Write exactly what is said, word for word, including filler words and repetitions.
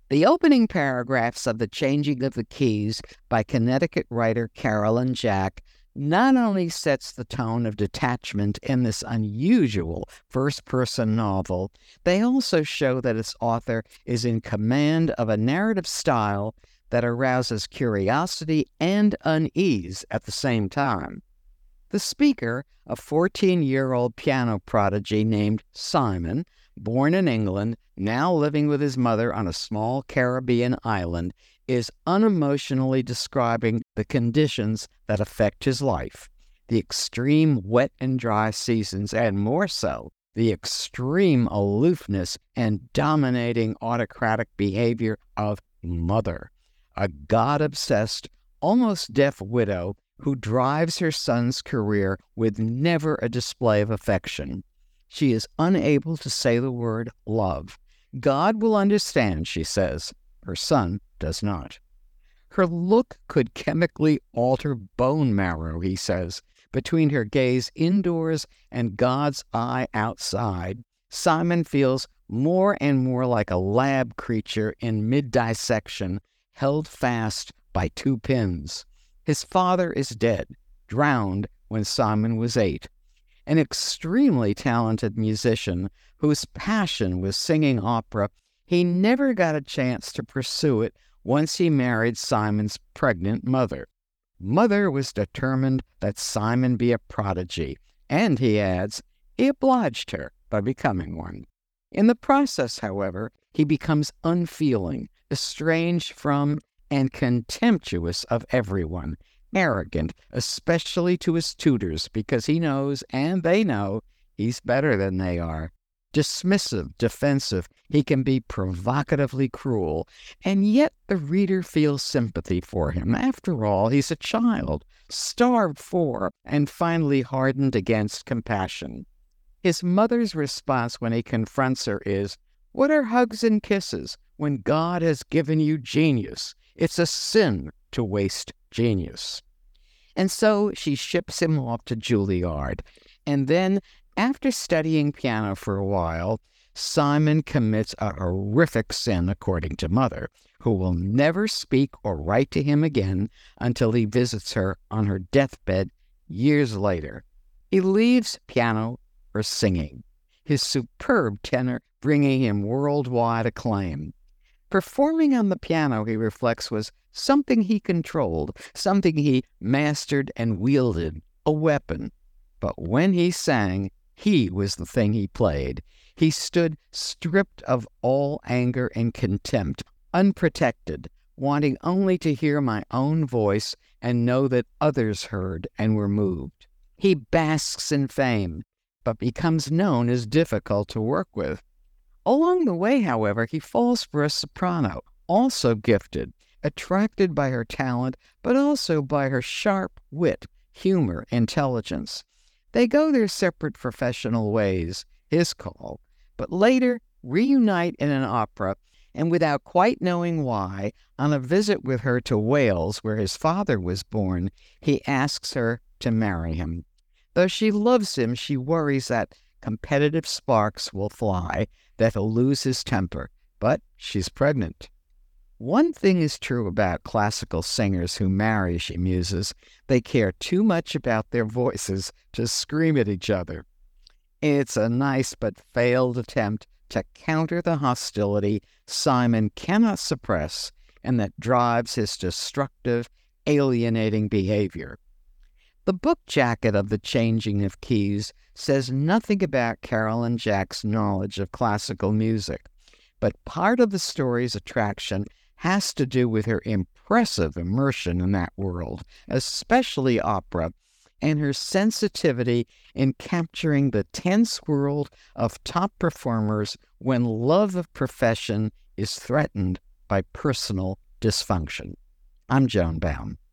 The opening paragraphs of The Changing of the Keys by Connecticut writer Carolyn Jack not only sets the tone of detachment in this unusual first-person novel, they also show that its author is in command of a narrative style that arouses curiosity and unease at the same time. The speaker, a fourteen-year-old piano prodigy named Simon, born in England, now living with his mother on a small Caribbean island, is unemotionally describing the conditions that affect his life, the extreme wet and dry seasons, and more so, the extreme aloofness and dominating autocratic behavior of Mother, a God-obsessed, almost deaf widow who drives her son's career with never a display of affection. She is unable to say the word love. God will understand, she says. Her son does not. Her look could chemically alter bone marrow, he says. Between her gaze indoors and God's eye outside, Simon feels more and more like a lab creature in mid-dissection, held fast by two pins. His father is dead, drowned when Simon was eight. An extremely talented musician whose passion was singing opera, he never got a chance to pursue it once he married Simon's pregnant mother. Mother was determined that Simon be a prodigy, and, he adds, he obliged her by becoming one. In the process, however, he becomes unfeeling, estranged from and contemptuous of everyone, arrogant, especially to his tutors, because he knows, and they know, he's better than they are. Dismissive, defensive, he can be provocatively cruel, and yet the reader feels sympathy for him. After all, he's a child, starved for, and finally hardened against compassion. His mother's response when he confronts her is, "What are hugs and kisses when God has given you genius? It's a sin to waste genius." And so she ships him off to Juilliard, and then, after studying piano for a while, Simon commits a horrific sin, according to Mother, who will never speak or write to him again until he visits her on her deathbed years later. He leaves piano for singing, his superb tenor bringing him worldwide acclaim. Performing on the piano, he reflects, was something he controlled, something he mastered and wielded, a weapon. But when he sang, he was the thing he played. He stood stripped of all anger and contempt, unprotected, wanting only to hear my own voice and know that others heard and were moved. He basks in fame, but becomes known as difficult to work with. Along the way, however, he falls for a soprano, also gifted, attracted by her talent, but also by her sharp wit, humor, intelligence. They go their separate professional ways, his call, but later reunite in an opera, and without quite knowing why, on a visit with her to Wales, where his father was born, he asks her to marry him. Though she loves him, she worries that competitive sparks will fly, that he'll lose his temper, but she's pregnant. One thing is true about classical singers who marry, she muses. They care too much about their voices to scream at each other. It's a nice but failed attempt to counter the hostility Simon cannot suppress and that drives his destructive, alienating behavior. The book jacket of The Changing of Keys says nothing about Carolyn Jack's knowledge of classical music, but part of the story's attraction has to do with her impressive immersion in that world, especially opera, and her sensitivity in capturing the tense world of top performers when love of profession is threatened by personal dysfunction. I'm Joan Baum.